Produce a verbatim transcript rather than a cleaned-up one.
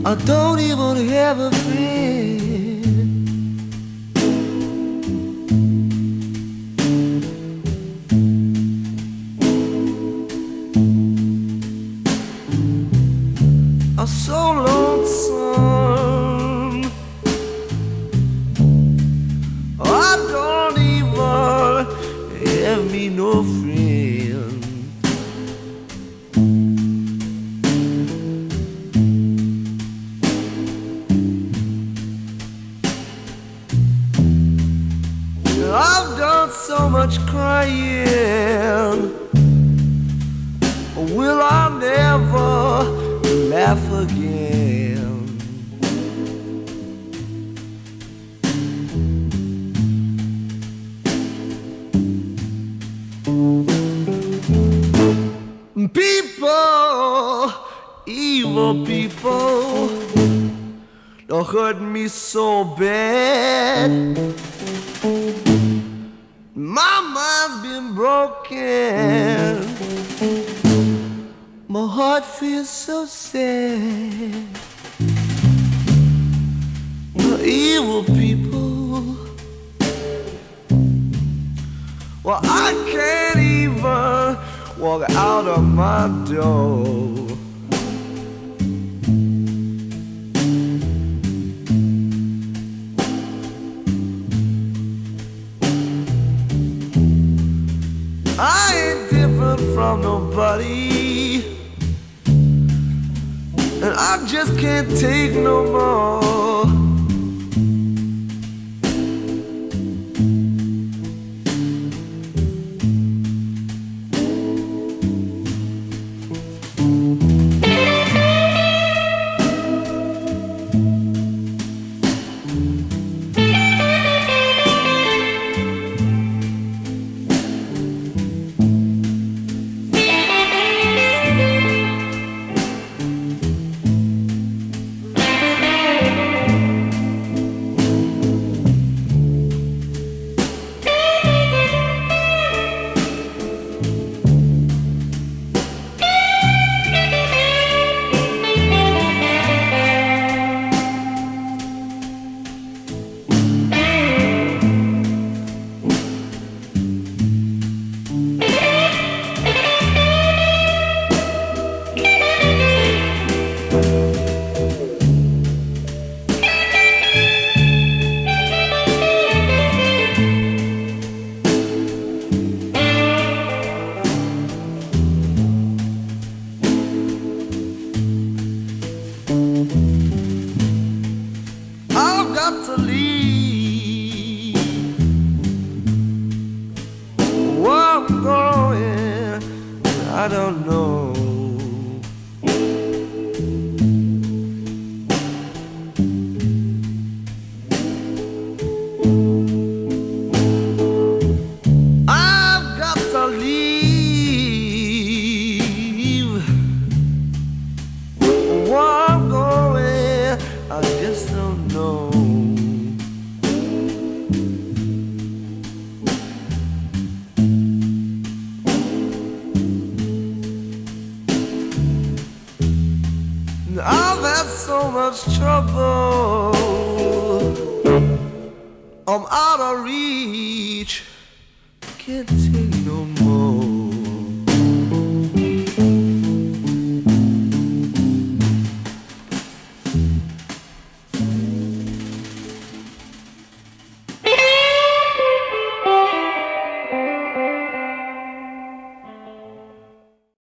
I don't even have a friend. I'm so lonesome. I don't even have me no friend. I've done so much crying. Will I never laugh again? People, evil people, don't hurt me so bad. My mind's been broken. My heart feels so sad. The evil people, well, I can't even walk out of my door. I ain't different from nobody, and I just can't take no more. I've got to leave. Where I'm going, I don't know. I've got to leave. Where I'm going, I just don't know. I've had so much trouble. I'm out of reach. Can't take no more.